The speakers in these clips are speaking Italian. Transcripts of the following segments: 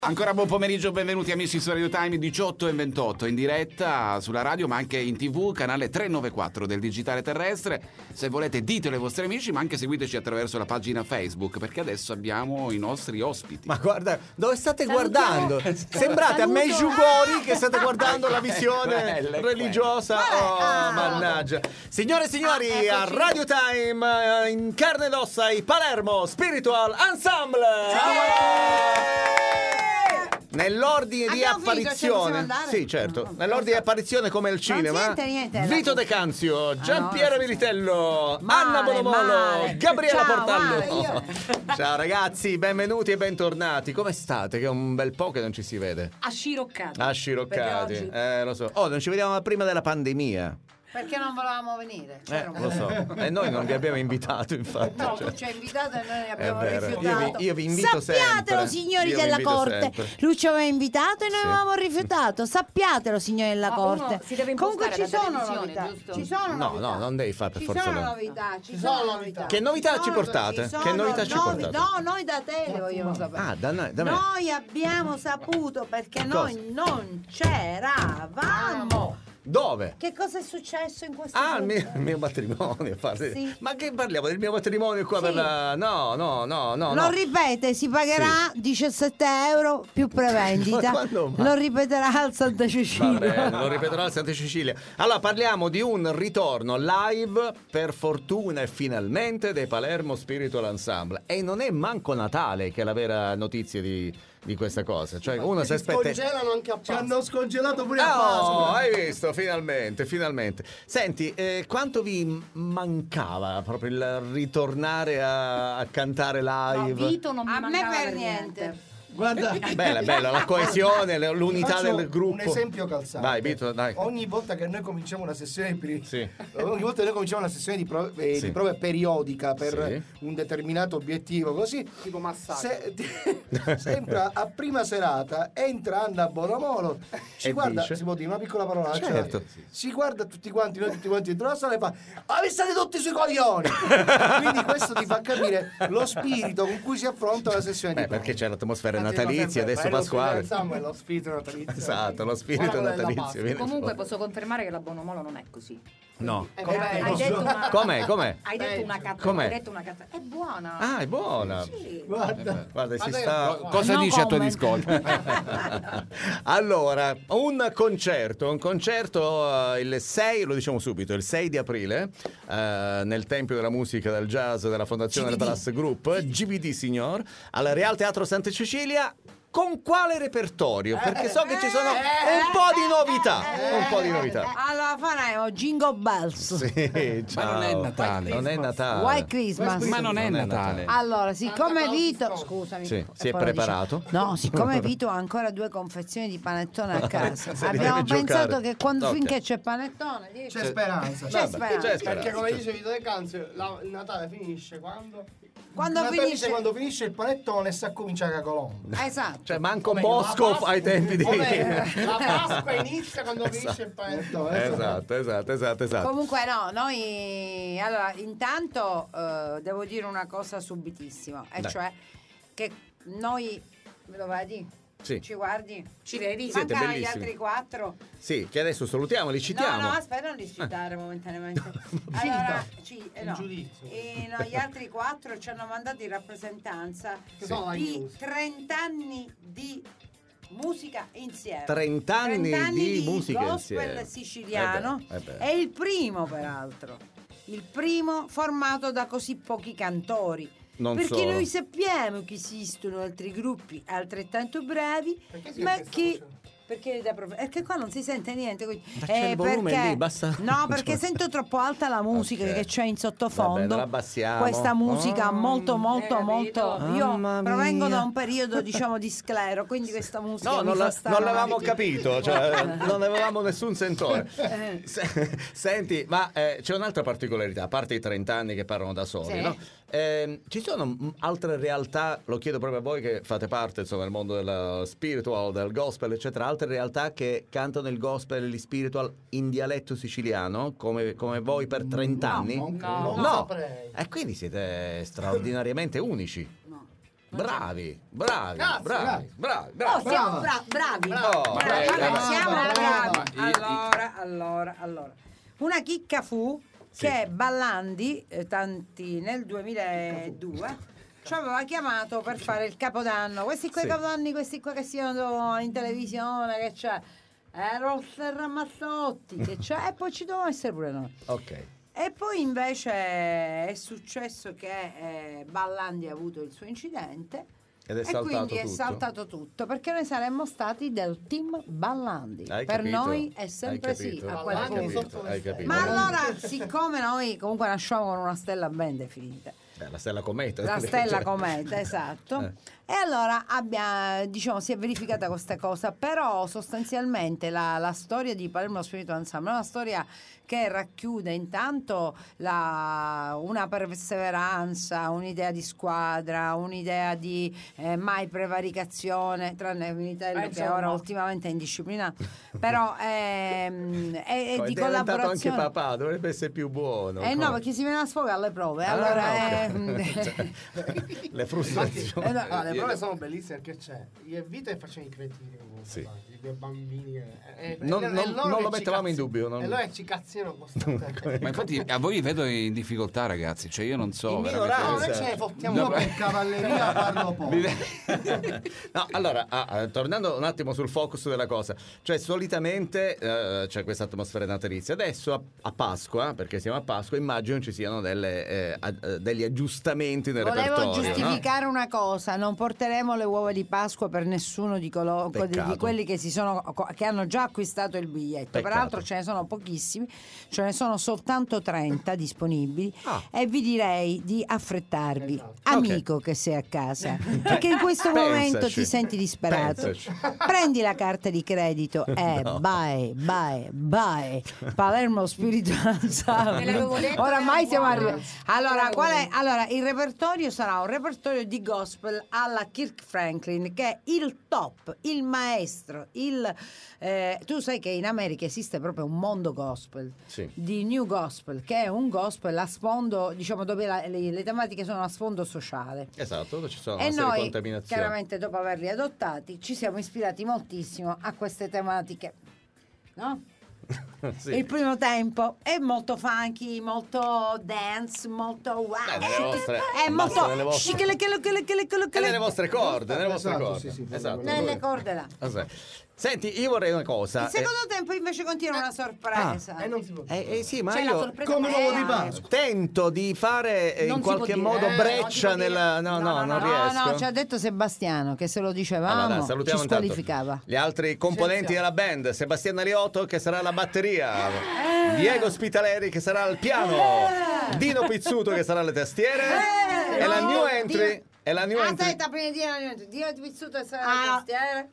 Ancora buon pomeriggio, benvenuti amici su Radio Time 18 e 28 in diretta sulla radio ma anche in TV, canale 394 del digitale terrestre. Se volete ditelo ai vostri amici, ma anche seguiteci attraverso la pagina Facebook, perché adesso abbiamo i nostri ospiti. Ma guarda, dove state guardando? Sembrate a Medjugorje che state guardando la visione religiosa. Oh, mannaggia. Signore e signori, a Radio Time in carne ed ossa i Palermo Spiritual Ensemble. Nell'ordine di apparizione, sì, certo. Nell'ordine di apparizione come il cinema: niente, Vito De Canzio, Giampiero Militello, Anna Bonomolo, Gabriela Portallo. Ciao ragazzi, benvenuti e bentornati. Come state? Che è un bel po' che non ci si vede. Asciroccati. Lo so. Oh, non ci vediamo prima della pandemia. Perché non volevamo venire? Lo so. E noi non vi abbiamo invitato, infatti. No, tu ci hai invitato e noi abbiamo rifiutato. Io vi invito Sappiatelo, sempre. signori della corte. Sempre. Lui ci aveva invitato e noi avevamo rifiutato. Sappiatelo, signori della corte. Si deve Comunque ci sono novità, novità. Ci sono novità. No, non devi fare per forza. Ci sono novità. Che novità ci portate? Che novità ci portate? No, noi da te le vogliamo sapere. Ah, da me. Noi abbiamo saputo perché noi non c'eravamo. Dove? Che cosa è successo in questo Ah, il mio matrimonio. Sì. Ma che parliamo del mio matrimonio qua Sì. per la... No. Lo ripete, si pagherà 17 euro più prevendita. Ma quando mai? Lo ripeterà al Santa Cecilia. Va bene, lo ripeterò al Santa Cecilia. Allora, parliamo di un ritorno live, per fortuna e finalmente, dei Palermo Spiritual Ensemble. E non è manco Natale che è la vera notizia di questa cosa. Cioè, uno si aspetta... Congelano anche a Pasqua. Ci hanno scongelato pure a Oh, Pasqua. hai visto? Finalmente. Senti, quanto vi mancava proprio il ritornare a cantare live? No, Vito non mi A me mancava per niente. Guarda, Bella, la coesione, l'unità faccio del gruppo. un esempio calzante. Vai, Vito, dai. Ogni volta che noi cominciamo una sessione Sì. ogni volta che noi cominciamo una sessione di prove periodica per un determinato obiettivo, così tipo massaggio. Sembra a prima serata entra Anna Bonomolo, ci E guarda, dice? si può dire una piccola parolaccia. Certo. Si guarda tutti quanti dentro la sala e fa: "Ma vi state tutti sui coglioni". Quindi questo ti fa capire lo spirito con cui si affronta la sessione di prove. Perché c'è l'atmosfera natalizia, adesso Pasquale. Lo spirito natalizio. Esatto, lo spirito natalizio viene Comunque fuori. posso confermare che la Bonomolo non è così. No. Hai detto una... Com'è? Hai detto una cazzata. Com'è? Hai detto una cazzata. È buona. Ah, è buona. Sì. Guarda. Guarda, si sta... Cosa No dice a tuo comment. discolpo? Allora, un concerto il 6, lo diciamo subito, il 6 di aprile nel Tempio della Musica del Jazz della Fondazione del Brass Group, GVD signor, al Real Teatro Santa Cecilia. Con quale repertorio? Perché so che ci sono un po' di novità. Allora faremo Jingle Bells. Sì, ciao. non è Natale. Non è Natale. White Christmas. Ma non è Natale. Allora, siccome Vito, scusami, Sì, si è poi lo preparato? dice. No, siccome Vito ha ancora 2 confezioni di panettone a casa, Se li abbiamo devi pensato giocare. che quando Ok. finché c'è panettone C'è speranza. c'è Vabbè, speranza. c'è speranza. Perché come dice Vito De Canzio, il Natale finisce Quando finisce quando finisce il panettone e sa cominciare a colonna. esatto. Cioè, manco Bosco ai tempi di... la Pasqua inizia quando finisce il panettone. Esatto. Comunque no, noi allora intanto devo dire una cosa subitissima, e Dai. cioè che noi me lo vedi? Sì. Ci guardi? Ci vedi? Siete Mancano gli bellissimi. altri 4. Sì, che adesso salutiamo, li citiamo. No, aspetta, non li citare momentaneamente. Allora, no. giudizio. No, gli altri 4 ci hanno mandato in rappresentanza sono la di news. 30 anni di musica insieme. 30 anni di musica gospel insieme. siciliano. beh. È il primo, peraltro. Il primo formato da così pochi cantori. Non Perché solo. noi sappiamo che esistono altri gruppi altrettanto bravi, ma che... Perché qua non si sente niente. Ma c'è il volume perché... lì, basta. No, perché sento troppo alta la musica Ok. che c'è in sottofondo. Vabbè, non la abbassiamo. Questa musica molto. Io Mamma provengo mia. da un periodo, diciamo, di sclero, quindi questa musica No, mi non fa la- stare non l'avevamo avanti. capito, cioè, non avevamo nessun sentore. Senti, ma c'è un'altra particolarità, a parte i 30 anni che parlano da soli, Sì. no? Ci sono altre realtà, lo chiedo proprio a voi che fate parte insomma del mondo del spiritual, del gospel eccetera, altre realtà che cantano il gospel e gli spiritual in dialetto siciliano come voi per 30 anni? Non No. saprei. E quindi siete straordinariamente unici. No. Bravi. Oh, siamo bravi. Oh, Siamo brava. bravi. Allora. Una chicca fu che Ballandi, nel 2002, ci aveva chiamato per fare il Capodanno. Questi qua Capodanni, questi qua che si vedono in televisione, che c'è Rossa e Ramazzotti, che c'è, e poi ci dovevamo essere pure noi. Ok. E poi invece è successo che Ballandi ha avuto il suo incidente Ed è e saltato quindi è tutto. saltato tutto, perché noi saremmo stati del team Ballandi. Hai Per capito? noi è sempre Hai sì, capito? a quel Hai punto. capito? Hai capito? Ma allora, siccome noi comunque nasciamo con una stella ben definita, La stella cometa. la stella cometa, esatto. E allora si è verificata questa cosa, però sostanzialmente la storia di Palermo Spirito Ensemble è una storia che racchiude intanto una perseveranza, un'idea di squadra, un'idea di mai prevaricazione, tranne Vinitello che ora ultimamente è indisciplinato, però è È di diventato anche collaborazione. papà, dovrebbe essere più buono. No, perché si viene a sfogare alle prove. Allora, Le frustrazioni. Le prove sono bellissime perché c'è io e Vito che facciamo i cretini Sì. di quei bambini Non lo mettevamo in dubbio, e loro ci cazziano costantemente. Ma infatti a voi vi vedo in difficoltà, ragazzi. Cioè, io non so. No, veramente- noi ce ne fottiamo Io per cavalleria parlo poco. No, allora, tornando un attimo sul focus della cosa, cioè solitamente c'è questa atmosfera natalizia. Adesso a Pasqua, perché siamo a Pasqua, immagino ci siano degli aggiustamenti nel Volevo repertorio. giustificare una cosa: non porteremo le uova di Pasqua per nessuno di Peccato. quelli che hanno già acquistato il biglietto. Peccato. Peraltro ce ne sono pochissimi, ce ne sono soltanto 30 disponibili e vi direi di affrettarvi, amico che sei a casa, perché in questo momento Pensaci. ti senti disperato. Pensaci. Prendi la carta di credito e bye Palermo Spirito Ve l'avevo detto, Oramai era siamo buona. arrivati. Allora, allora, il repertorio sarà un repertorio di gospel alla Kirk Franklin, che è il top, il maestro. Tu sai che in America esiste proprio un mondo gospel, Sì. di New Gospel, che è un gospel a sfondo, diciamo, dove le tematiche sono a sfondo sociale. Esatto, dove ci sono E una serie di noi, contaminazioni. chiaramente, dopo averli adottati, ci siamo ispirati moltissimo a queste tematiche, no? Sì. Il primo tempo è molto funky, molto dance, molto wow. nelle vostre- è basta molto nelle vostre- Shikele- E nelle vostre corde, nelle vostre Esatto, corde. sì, sì, Esatto. nelle corde là. Ah, sì. Senti, io vorrei una cosa. Il secondo tempo invece contiene una sorpresa. non si può. Sì, ma C'è la io sorpresa Come l'uovo di vera. Pasqua. tento di fare Non in si può qualche dire. modo Non breccia si può dire. nella. Non riesco. No, ci ha detto Sebastiano che se lo dicevamo Allora, dai, ci salutiamo intanto squalificava. gli altri componenti della band: Sebastiano Ariotto che sarà alla batteria, Diego Spitaleri che sarà al piano, Dino Pizzuto che sarà alle tastiere e la new entry. E la new entry. Aspetta, prima di dire Pizzuto e sarà la tastiere.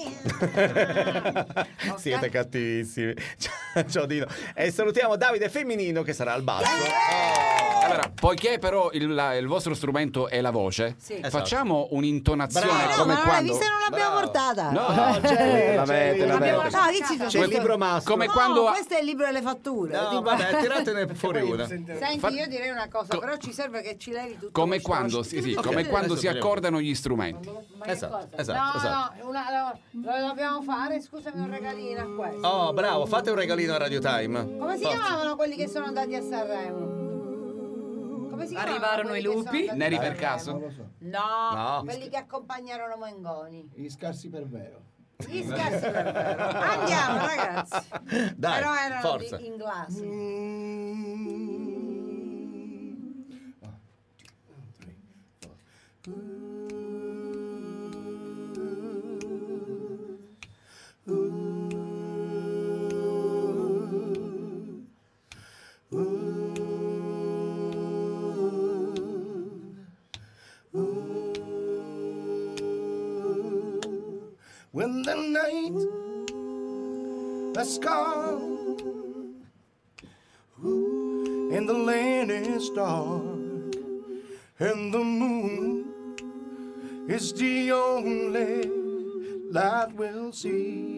Siete cattivissimi. Ciao Dino. E salutiamo Davide Femminino che sarà al basso. Allora, poiché però il vostro strumento è la voce, Sì. facciamo un'intonazione Bravo. No, come ma non l'hai quando. vista e non l'abbiamo Bravo. portata. No, l'avete. No, che ci C'è il libro mastro. Come No, quando questo è il libro delle fatture. No, Tipo- vabbè, tiratene fuori una. Senti, io direi una cosa, però ci serve che ci levi tutto. come questo. quando, come quando si adesso accordano gli strumenti. Ma che Esatto, cosa? esatto, No, esatto. lo dobbiamo fare, scusami, un regalino a questo. Oh, bravo, fate un regalino a Radio Time. Come si chiamavano quelli che sono andati a Sanremo? Come si chiamavano Arrivarono quelli i che sono lupi? andati Neri a per Sanremo? caso? Non lo so. No, No. quelli che accompagnarono Mengoni. Gli scarsi per vero. Gli scarsi per vero. Andiamo, ragazzi. Dai, Però erano forza. in glass. When the night has gone and the land is dark and the moon is the only light we'll see.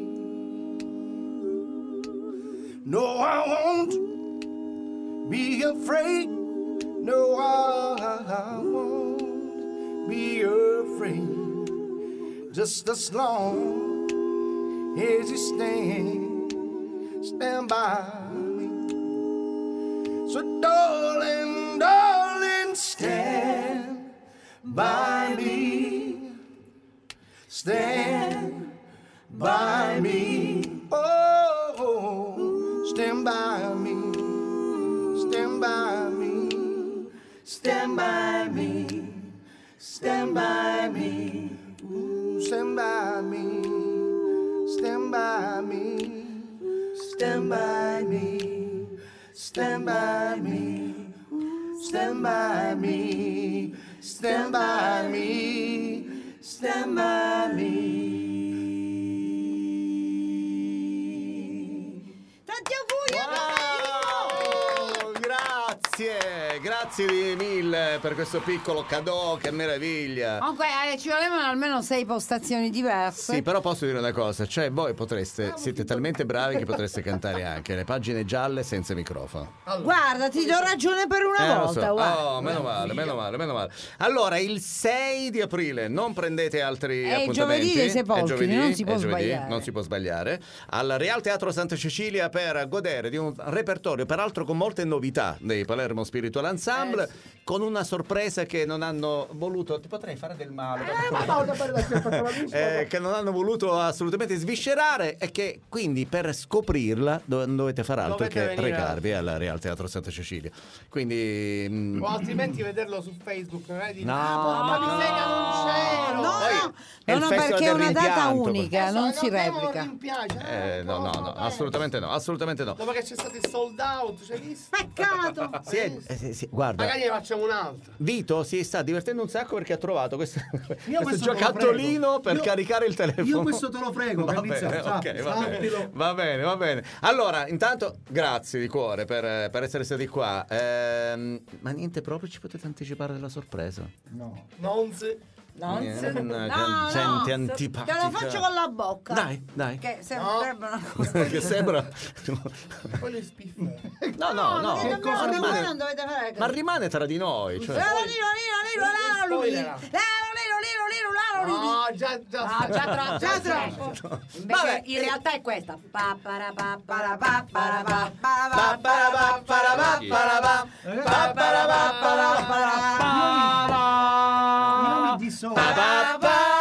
No, I won't be afraid. No, I won't be your friend, just as long as you stand by me. So darling, darling, stand by me, stand by me, oh, stand by me, stand by me, stand by me, stand by me, ooh, stand by me, stand by me, stand by me, stand by me, stand by me, stand by me, stand by me. Tanti auguri a Wow, grazie mille per questo piccolo cadeau, che meraviglia. Comunque ci volevano almeno 6 postazioni diverse. Sì, però posso dire una cosa, cioè voi siete talmente bravi che potreste cantare anche le pagine gialle senza microfono. Guarda, ti do ragione per una Lo volta. so. Guarda. Oh, meno male. Allora, il 6 di aprile non prendete altri È il appuntamenti. giovedì dei Sepolcri, È giovedì, non si può è giovedì, sbagliare. non si può sbagliare. Al Real Teatro Santa Cecilia per godere di un repertorio, peraltro con molte novità, dei Palermo Spiritual Ensemble, con una sorpresa che non hanno voluto. Ti potrei fare del male. Che non hanno voluto assolutamente sviscerare, e che quindi per scoprirla non dovete fare altro Dovete che venire recarvi al Real Teatro Santa Cecilia. Quindi O altrimenti vederlo su Facebook, magari no, ma mi segna non c'ero. No, è il no, festival perché è del una data rimpianto. unica, non si replica. no, assolutamente no. Dopo che c'è stato il sold out, c'hai visto? Peccato. Sì, guarda, Magari ne facciamo un'altra. Vito si sta divertendo un sacco perché ha trovato questo questo te lo giocattolino per frego. caricare il telefono. Io questo te lo frego, Va bene, ok, va bene. Allora, intanto grazie di cuore per essere stati qua. Ma niente, proprio ci potete anticipare della sorpresa? No. Non si. Gente Te antipatica. lo faccio con la bocca. Dai. Che sembrerebbe una cosa. Che sembra. Poi le spiffe. No. Voi non dovete fare Ma rimane tra di noi. Cioè. No, già troppo. Invece in realtà è questa. Io mi dissocio.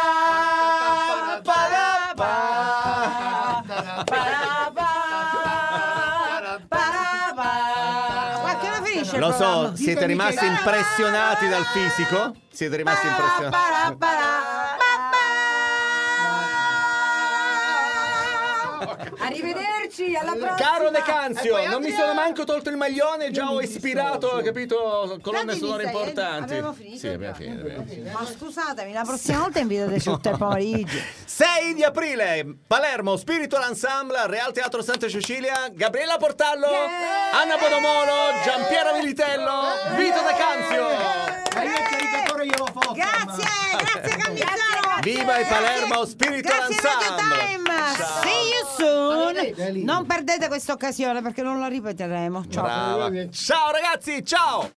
Lo so, siete rimasti impressionati dal fisico? Siete rimasti impressionati? Arrivederci, alla prossima. Caro De Canzio, non mi sono manco tolto il maglione, già ho ispirato, capito, colonne sonore importanti. Abbiamo finito. Sì, abbiamo finito. Ma scusatemi, la prossima volta invitate sul te pomeriggio. 6 di aprile, Palermo Spiritual Ensemble, Real Teatro Santa Cecilia, Gabriella Portallo, Anna Bonomolo, Giampiero Militello, Vito De Canzio. Ma io il caricatore glielo foto. Grazie Cannizzaro. Viva il Palermo Spiritual Grazie Radio Ensemble. Time. Ciao. See you soon. Non perdete questa occasione perché non la ripeteremo. Ciao. Brava. Ciao ragazzi, ciao.